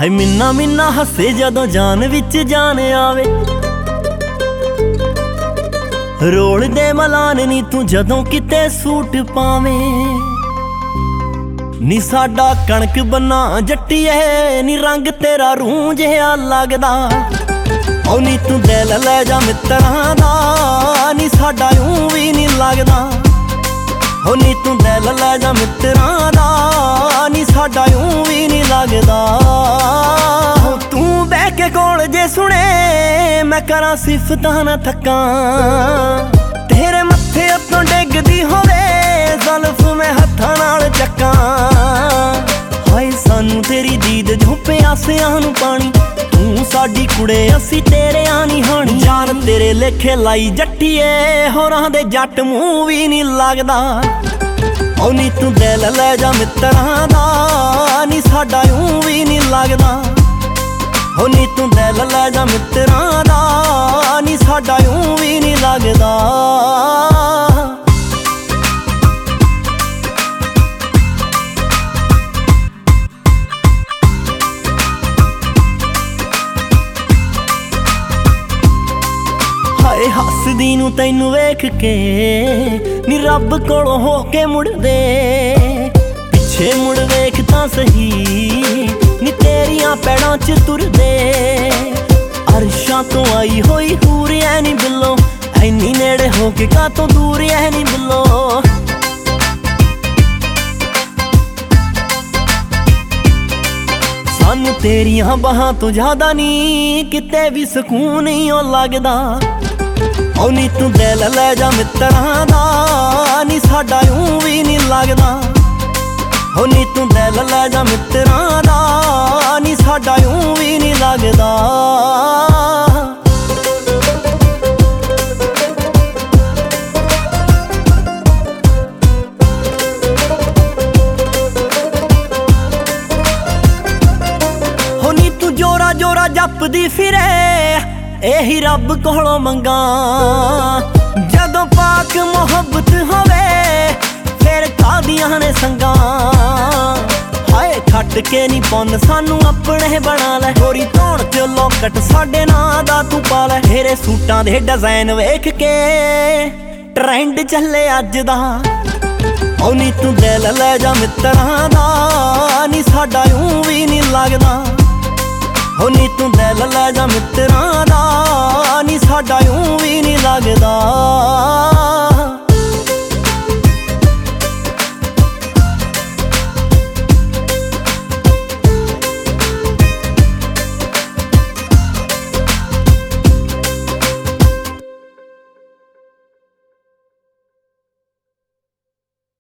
ਹਾਏ ਮਿੰਨਾ ਮਿੰਨਾ ਹੱਸੇ ਜਦੋਂ ਜਾਨ ਵਿੱਚ ਜਾਨ ਆਵੇ। ਰੋਲ ਦੇ ਮਲਾਨ ਨੀ ਤੂੰ ਜਦੋਂ ਕਿਤੇ ਸੂਟ ਪਾਵੇਂ। ਨੀ ਸਾਡਾ ਕਣਕ ਬੰਨਾ ਜੱਟੀਏ ਨੀ ਰੰਗ ਤੇਰਾ ਰੂੰ ਜਿਹਾ ਲੱਗਦਾ। ਓ ਨੀ ਤੂੰ ਦਿਲ ਲੈ ਜਾ ਮਿੱਤਰਾਂ ਦਾ ਨੀ ਸਾਡਾ ਊਂ ਵੀ ਨੀ ਲੱਗਦਾ। ਹੋ ਨੀ ਤੂੰ ਦਿਲ ਲੈ ਜਾ ਮਿੱਤਰਾਂ ਦਾ ਨੀ ਸਾਡਾ ਊਂ ਵੀ ਨੀ ਲੱਗਦਾ। ਹੋ ਤੂੰ ਬਹਿ ਕੇ ਕੋਲ ਜੇ ਸੁਣੇ ਮੈਂ ਕਰਾਂ ਸਿਫਤਾਂ ਨਾ ਥੱਕਾਂ। ਤੇਰੇ ਮੱਥੇ ਉੱਤੋਂ ਡਿੱਗਦੀ ਹੋਵੇ ਜ਼ੁਲਫ ਮੈਂ ਹੱਥਾਂ ਨਾਲ ਚੱਕਾਂ। ਹਾਏ ਸਾਨੂੰ ਤੇਰੀ ਦੀਦ ਜੋ ਪਿਆਸਿਆਂ ਨੂੰ ਪਾਣੀ। ਤੂੰ ਸਾਡੀ ਕੁੜੇ ਅਸੀਂ ਤੇਰਿਆਂ ਨੀ ਹਾਣੀ। ਯਾਰ ਤੇਰੇ ਲੇਖੇ ਲਾਈ ਜੱਟੀਏ ਹੋਰਾਂ ਦੇ ਜੱਟ ਮੂੰਹ ਵੀ ਨੀ ਲੱਗਦਾ। ਓ ਨੀ ਤੂੰ ਦਿਲ ਲੈ ਜਾ ਮਿੱਤਰਾਂ ਦਾ ਨੀ ਸਾਡਾ ਊਂ ਵੀ ਨੀ ਲੱਗਦਾ। ਓ ਨੀ ਤੂੰ ਦਿਲ ਲੈ ਜਾ ਮਿੱਤਰਾਂ ਦਾ ਨੀ ਸਾਡਾ ਊਂ ਵੀ ਨੀ ਲੱਗਦਾ। ਹਾਏ ਹੱਸਦੀ ਨੂੰ ਤੈਨੂੰ ਵੇਖ ਕੇ ਨੀ ਰੱਬ ਕੋਲੋਂ ਹੋ ਕੇ ਮੁੜਦੇ। ਪਿੱਛੇ ਮੁੜ ਵੇਖ ਤਾਂ ਸਹੀ ਨੀ ਤੇਰੀਆਂ ਪੈੜਾਂ 'ਚ ਤੁਰਦੇ। ਅਰਸ਼ਾਂ ਤੋਂ ਆਈ ਹੋਈ ਹੂਰ ਐ ਨੀ ਬਿੱਲੋ ਐਨੀ ਨੇੜੇ ਹੋ ਕੇ ਕਾਤੋਂ ਦੂਰ ਐ ਨੀ ਬਿੱਲੋ। ਸਾਨੂੰ ਤੇਰੀਆਂ ਬਾਹਾਂ ਤੋਂ ਜ਼ਿਆਦਾ ਨੀ ਕਿਤੇ ਵੀ ਸਕੂਨ ਨਹੀਂ ਓ ਲੱਗਦਾ। ਓ ਨੀ ਤੂੰ ਦਿਲ ਲੈ ਜਾ ਮਿੱਤਰਾਂ ਦਾ ਨੀ ਸਾਡਾ ਊਂ ਵੀ ਨੀ ਲੱਗਦਾ। ਓ ਨੀ ਤੂੰ ਦਿਲ ਲੈ ਜਾ ਮਿੱਤਰਾਂ ਦਾ ਨੀ ਸਾਡਾ ਊਂ ਵੀ ਨੀ ਲੱਗਦਾ। ਹੋ ਨੀ ਤੂੰ ਜੋਰਾ ਜੋਰਾ ਜਪਦੀ ਫਿਰੇ ਇਹੀ ਰੱਬ ਕੋਲੋਂ ਮੰਗਾਂ। ਜਦੋਂ ਪਾਕ ਮੁਹੱਬਤ ਹੋਵੇ ਫਿਰ ਕਾਹਦੀਆਂ ਨੇ ਸੰਗਾਂ। ਹਾਏ ਖੱਟ ਕੇ ਨੀ ਪੁੰਨ ਸਾਨੂੰ ਆਪਣੇ ਬਣਾ ਲੈ। ਗੋਰੀ ਧੌਣ 'ਚ ਲੋਕਟ ਸਾਡੇ ਨਾਂ ਦਾ ਤੂੰ ਪਾ ਲੈ। ਤੇਰੇ ਸੂਟਾਂ ਦੇ ਡਿਜ਼ਾਈਨ ਵੇਖ ਕੇ ਟਰੈਂਡ ਚੱਲੇ ਅੱਜ ਦਾ। ਓ ਨੀ ਤੂੰ ਦਿਲ ਲੈ ਜਾ ਮਿੱਤਰਾਂ ਦਾ ਨੀ ਸਾਡਾ ਊਂ ਵੀ ਨੀ ਲੱਗਦਾ। ਹੋ ਨੀ ਤੂੰ ਦਿਲ ਲੈ ਜਾ ਮਿੱਤਰਾਂ ਦਾ